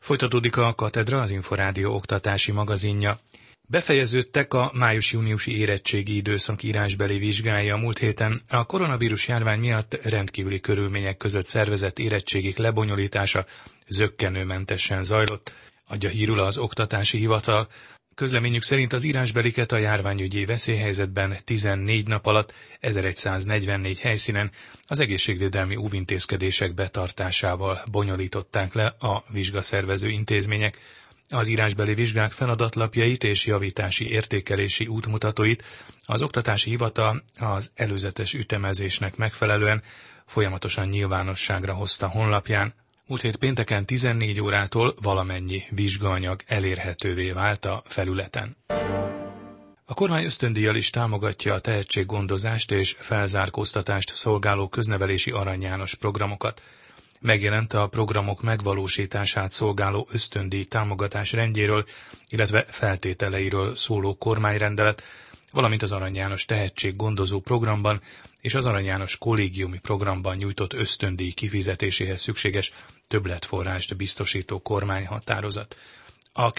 Folytatódik a Katedra, az Inforádió oktatási magazinja. Befejeződtek a május-júniusi érettségi időszak írásbeli vizsgái a múlt héten. A koronavírus járvány miatt rendkívüli körülmények között szervezett érettségik lebonyolítása zökkenőmentesen zajlott, adja hírül az Oktatási Hivatal. Közleményük szerint az írásbeliket a járványügyi veszélyhelyzetben 14 nap alatt 1144 helyszínen az egészségvédelmi óvintézkedések betartásával bonyolították le a vizsgaszervező intézmények. Az írásbeli vizsgák feladatlapjait és javítási értékelési útmutatóit az Oktatási Hivatal az előzetes ütemezésnek megfelelően folyamatosan nyilvánosságra hozta honlapján. Múlt hét pénteken 14 órától valamennyi vizsgaanyag elérhetővé vált a felületen. A kormány ösztöndíjjal is támogatja a tehetséggondozást és felzárkóztatást szolgáló köznevelési Arany János programokat. Megjelent a programok megvalósítását szolgáló ösztöndíj támogatás rendjéről, illetve feltételeiről szóló kormányrendelet, valamint az Arany János tehetséggondozó programban és az Arany János kollégiumi programban nyújtott ösztöndíj kifizetéséhez szükséges többletforrást biztosító kormányhatározat. A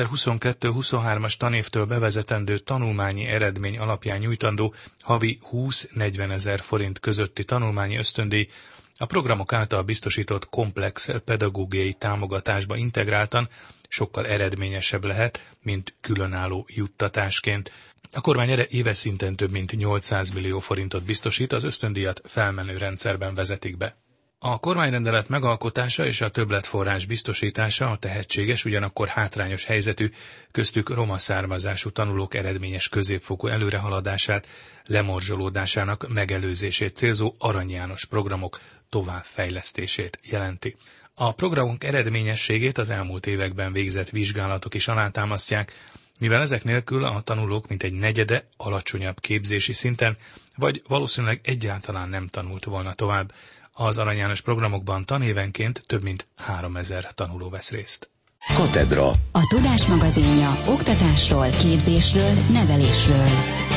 2022-23-as tanévtől bevezetendő tanulmányi eredmény alapján nyújtandó havi 20-40 ezer forint közötti tanulmányi ösztöndíj a programok által biztosított komplex pedagógiai támogatásba integráltan sokkal eredményesebb lehet, mint különálló juttatásként. A kormány erre éves szinten több mint 800 millió forintot biztosít, az ösztöndíjat felmenő rendszerben vezetik be. A kormányrendelet megalkotása és a többletforrás biztosítása a tehetséges, ugyanakkor hátrányos helyzetű, köztük roma származású tanulók eredményes középfokú előrehaladását, lemorzsolódásának megelőzését célzó Arany János programok továbbfejlesztését jelenti. A programok eredményességét az elmúlt években végzett vizsgálatok is alátámasztják, mivel ezek nélkül a tanulók mintegy negyede alacsonyabb képzési szinten, vagy valószínűleg egyáltalán nem tanult volna tovább. Az Arany János programokban tanévenként több mint 3000 tanuló vesz részt. Katedra. A Tudás magazinja oktatásról, képzésről, nevelésről.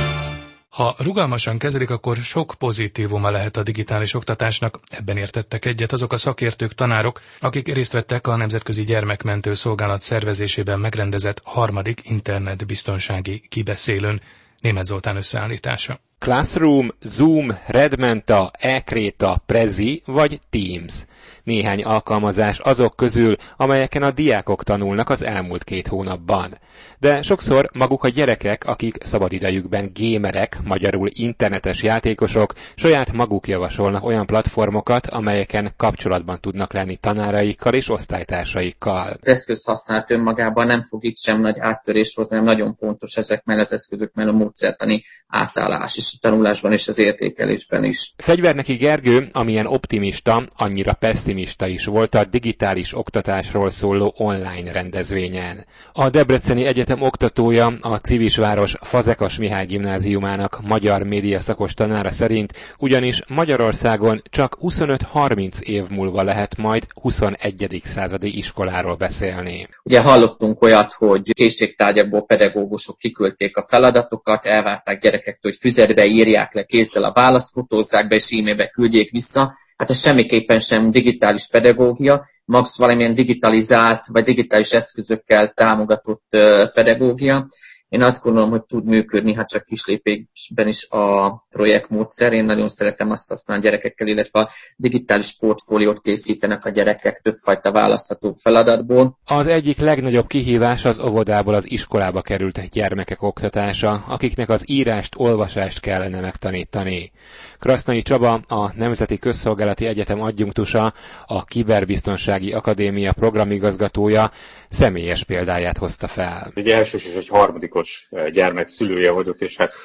Ha rugalmasan kezelik, akkor sok pozitívuma lehet a digitális oktatásnak, ebben értettek egyet azok a szakértők, tanárok, akik részt vettek a Nemzetközi Gyermekmentő Szolgálat szervezésében megrendezett 3. internetbiztonsági kibeszélőn. Németh Zoltán összeállítása. Classroom, Zoom, Redmenta, eKréta, Prezi vagy Teams. Néhány alkalmazás azok közül, amelyeken a diákok tanulnak az elmúlt 2 hónapban. De sokszor maguk a gyerekek, akik szabadidejükben gémerek, magyarul internetes játékosok, saját maguk javasolnak olyan platformokat, amelyeken kapcsolatban tudnak lenni tanáraikkal és osztálytársaikkal. Az eszköz használat önmagában nem fog itt sem nagy áttörést hozni, hanem nagyon fontos ezekben az eszközökben a módszertani átállás is, a tanulásban és az értékelésben is. Fegyverneki Gergő, amilyen optimista, annyira pessimista is volt a digitális oktatásról szóló online rendezvényen. A Debreceni Egyetem oktatója, a Civisváros Fazekas Mihály Gimnáziumának magyar média szakos tanára szerint ugyanis Magyarországon csak 25-30 év múlva lehet majd 21. századi iskoláról beszélni. Ugye hallottunk olyat, hogy készségtárgyakból pedagógusok kiküldték a feladatokat, elvárták gyerekektől, hogy füzetbe írják le kézzel a választ, fotózzák be és e-mailbe küldjék vissza. Hát ez semmiképpen sem digitális pedagógia, max valamilyen digitalizált vagy digitális eszközökkel támogatott pedagógia. Én azt gondolom, hogy tud működni, hát csak kislépésben is a projektmódszer. Én nagyon szeretem azt használni a gyerekekkel, illetve a digitális portfóliót készítenek a gyerekek többfajta választható feladatból. Az egyik legnagyobb kihívás az óvodából az iskolába került gyermekek oktatása, akiknek az írást, olvasást kellene megtanítani. Krasznai Csaba, a Nemzeti Közszolgálati Egyetem adjunktusa, a Kiberbiztonsági Akadémia programigazgatója személyes példáját hozta fel. Egy elsős és egy harmadikos gyermek szülője vagyok, és hát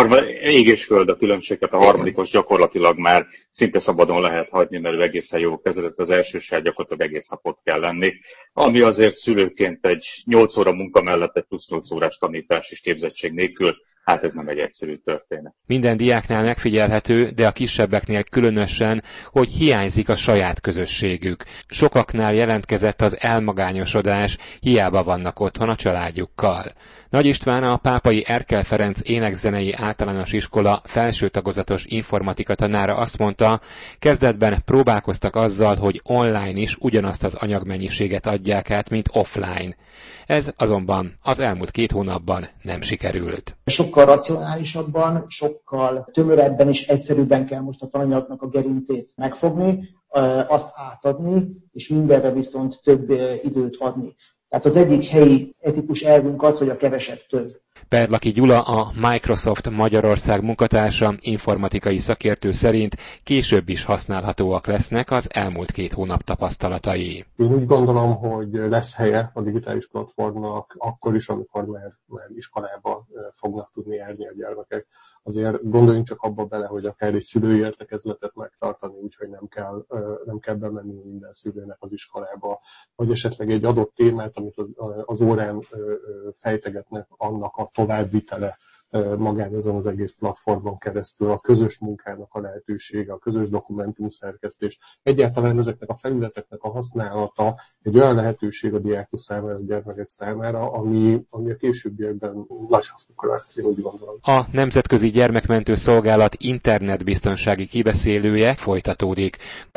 ég és föld a különbséget, a harmadikos gyakorlatilag már szinte szabadon lehet hagyni, mert ő egészen jól kezelett, az elsőssel gyakorlatilag egész napot kell lenni, ami azért szülőként egy 8 óra munka mellett egy plusz 8 órás tanítás és képzettség nélkül hát ez nem egy egyszerű történet. Minden diáknál megfigyelhető, de a kisebbeknél különösen, hogy hiányzik a saját közösségük. Sokaknál jelentkezett az elmagányosodás, hiába vannak otthon a családjukkal. Nagy István, a Pápai Erkel Ferenc Énekzenei Általános Iskola felső tagozatos informatika tanára azt mondta, kezdetben próbálkoztak azzal, hogy online is ugyanazt az anyagmennyiséget adják át, mint offline. Ez azonban az elmúlt 2 hónapban nem sikerült. Sokkal racionálisabban, sokkal tömörebben és egyszerűbben kell most a tananyagnak a gerincét megfogni, azt átadni, és mindenre viszont több időt adni. Tehát az egyik helyi etikus elvünk az, hogy a kevesebb több. Perlaki Gyula, a Microsoft Magyarország munkatársa, informatikai szakértő szerint később is használhatóak lesznek az elmúlt 2 hónap tapasztalatai. Én úgy gondolom, hogy lesz helye a digitális platformnak akkor is, amikor már iskolába fognak tudni járni a gyermekek. Azért gondoljunk csak abba bele, hogy akár egy szülői értekezletet megtartani, úgyhogy nem kell bemenni minden szülőnek az iskolába, vagy esetleg egy adott témát, amit az órán fejtegetnek, annak a továbbvitele magán ezen az egész platformon keresztül, a közös munkának a lehetősége, a közös dokumentumszerkesztés. Egyáltalán ezeknek a felületeknek a használata egy olyan lehetőség a diákok számára, a gyermekek számára, ami a későbbiekben nagy hasznukra lesz, úgy gondolom. A Nemzetközi Gyermekmentő Szolgálat internetbiztonsági kibeszélője folytatódik.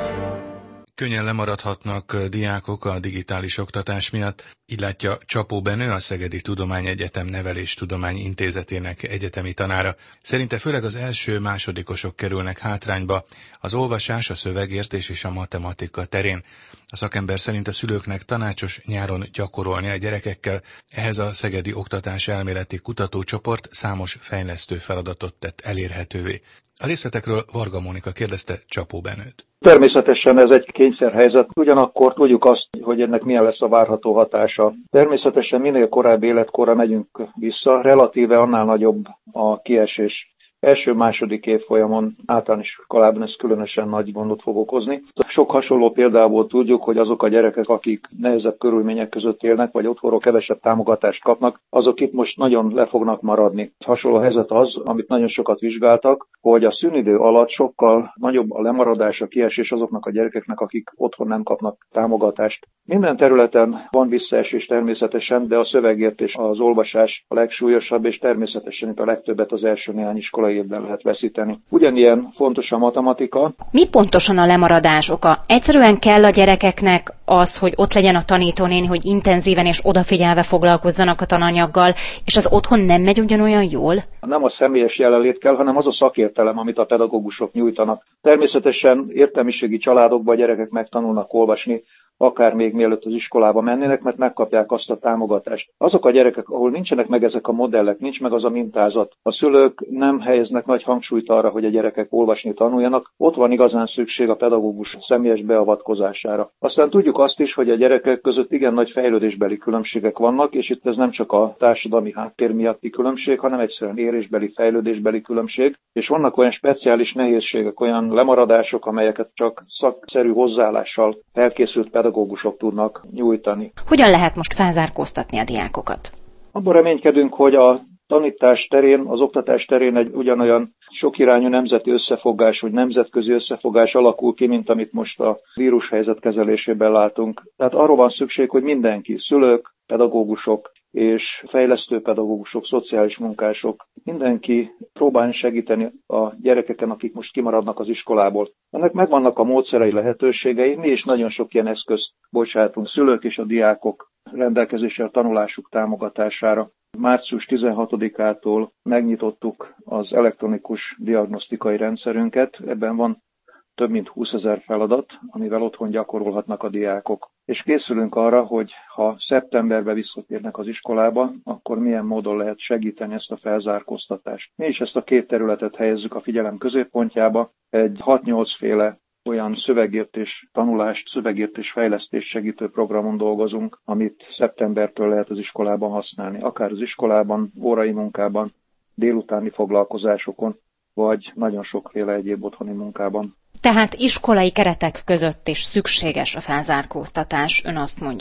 Könnyen lemaradhatnak diákok a digitális oktatás miatt, így látja Csapó Benő, a Szegedi Tudományegyetem Neveléstudomány Intézetének egyetemi tanára. Szerinte főleg az első-másodikosok kerülnek hátrányba az olvasás, a szövegértés és a matematika terén. A szakember szerint a szülőknek tanácsos nyáron gyakorolni a gyerekekkel, ehhez a Szegedi Oktatás Elméleti Kutatócsoport számos fejlesztő feladatot tett elérhetővé. A részletekről Varga Mónika kérdezte Csapó Benőt. Természetesen ez egy kényszerhelyzet, ugyanakkor tudjuk azt, hogy ennek milyen lesz a várható hatása. Természetesen minél korábbi életkorra megyünk vissza, relatíve annál nagyobb a kiesés. Első-második évfolyamon általános iskolában ez különösen nagy gondot fog okozni. Sok hasonló példából tudjuk, hogy azok a gyerekek, akik nehezebb körülmények között élnek, vagy otthonról kevesebb támogatást kapnak, azok itt most nagyon le fognak maradni. Hasonló helyzet az, amit nagyon sokat vizsgáltak, hogy a szünidő alatt sokkal nagyobb a lemaradás, a kiesés azoknak a gyerekeknek, akik otthon nem kapnak támogatást. Minden területen van visszaesés természetesen, de a szövegértés, az olvasás a legsúlyosabb, és természetesen itt a legtöbbet az első néhány iskolai évben lehet veszíteni. Ugyanilyen fontos a matematika. Mi pontosan a lemaradás oka? Egyszerűen kell a gyerekeknek az, hogy ott legyen a tanítónéni, hogy intenzíven és odafigyelve foglalkozzanak a tananyaggal, és az otthon nem megy ugyanolyan jól? Nem a személyes jelenlét kell, hanem az a szakértelem, amit a pedagógusok nyújtanak. Természetesen értelmiségi családokban a gyerekek megtanulnak olvasni, akár még mielőtt az iskolába mennének, mert megkapják azt a támogatást. Azok a gyerekek, ahol nincsenek meg ezek a modellek, nincs meg az a mintázat, a szülők nem helyeznek nagy hangsúlyt arra, hogy a gyerekek olvasni tanuljanak, ott van igazán szükség a pedagógus személyes beavatkozására. Aztán tudjuk azt is, hogy a gyerekek között igen nagy fejlődésbeli különbségek vannak, és itt ez nem csak a társadalmi háttér miatti különbség, hanem egyszerűen érésbeli, fejlődésbeli különbség, és vannak olyan speciális nehézségek, olyan lemaradások, amelyeket csak szakszerű hozzáállással felkészült pedagógusok tudnak nyújtani. Hogyan lehet most felzárkóztatni a diákokat? Abban reménykedünk, hogy a tanítás terén, az oktatás terén egy ugyanolyan sokirányú nemzeti összefogás, vagy nemzetközi összefogás alakul ki, mint amit most a vírushelyzet kezelésében látunk. Tehát arról van szükség, hogy mindenki, szülők, pedagógusok és fejlesztő pedagógusok, szociális munkások, mindenki próbálni segíteni a gyerekeken, akik most kimaradnak az iskolából. Ennek megvannak a módszerei, lehetőségei, mi is nagyon sok ilyen eszközt bocsátunk szülők és a diákok rendelkezésre a tanulásuk támogatására. Március 16-ától megnyitottuk az elektronikus diagnosztikai rendszerünket, ebben van több mint 20 000 feladat, amivel otthon gyakorolhatnak a diákok. És készülünk arra, hogy ha szeptemberben visszatérnek az iskolába, akkor milyen módon lehet segíteni ezt a felzárkóztatást. Mi is ezt a két területet helyezzük a figyelem középpontjába. Egy 6-8 féle olyan szövegértés tanulást, szövegértés fejlesztés segítő programon dolgozunk, amit szeptembertől lehet az iskolában használni. Akár az iskolában, órai munkában, délutáni foglalkozásokon, vagy nagyon sokféle egyéb otthoni munkában. Tehát iskolai keretek között is szükséges a felzárkóztatás, ön azt mondja.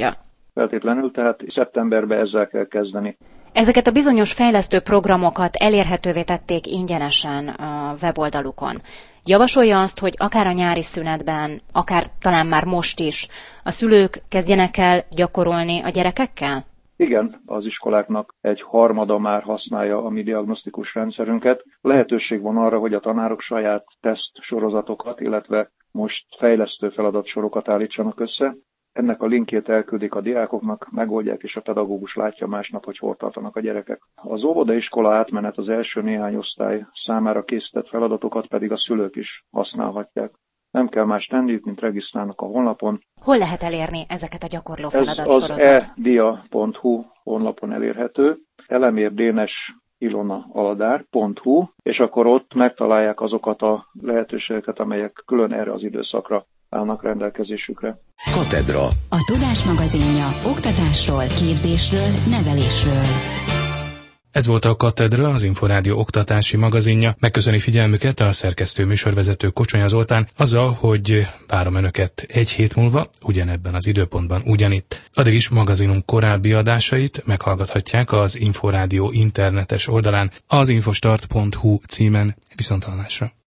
feltétlenül, tehát szeptemberben ezzel kell kezdeni. Ezeket a bizonyos fejlesztő programokat elérhetővé tették ingyenesen a weboldalukon. Javasolja azt, hogy akár a nyári szünetben, akár talán már most is a szülők kezdjenek el gyakorolni a gyerekekkel? Igen, az iskoláknak egy harmada már használja a mi diagnosztikus rendszerünket. Lehetőség van arra, hogy a tanárok saját teszt sorozatokat, illetve most fejlesztő feladatsorokat állítsanak össze. Ennek a linkjét elküldik a diákoknak, megoldják, és a pedagógus látja másnap, hogy hol tartanak a gyerekek. Az óvodaiskola átmenet az első néhány osztály számára készített feladatokat pedig a szülők is használhatják. Nem kell más tenniük, mint regisztrálnak a honlapon. Hol lehet elérni ezeket a gyakorló Ez feladatsorokat? az edia.hu honlapon elérhető, Elemér Dénes Ilona Aladár.hu, és akkor ott megtalálják azokat a lehetőségeket, amelyek külön erre az időszakra állnak rendelkezésükre. Katedra. A Tudás magazinja oktatásról, képzésről, nevelésről. Ez volt a Katedra, az Inforádió oktatási magazinja. Megköszöni figyelmüket a szerkesztő műsorvezető Kocsonya Zoltán azzal, hogy várom önöket egy hét múlva, ugyanebben az időpontban, ugyanitt. Addig is magazinunk korábbi adásait meghallgathatják az Inforádió internetes oldalán, az infostart.hu címen. Viszonthallásra.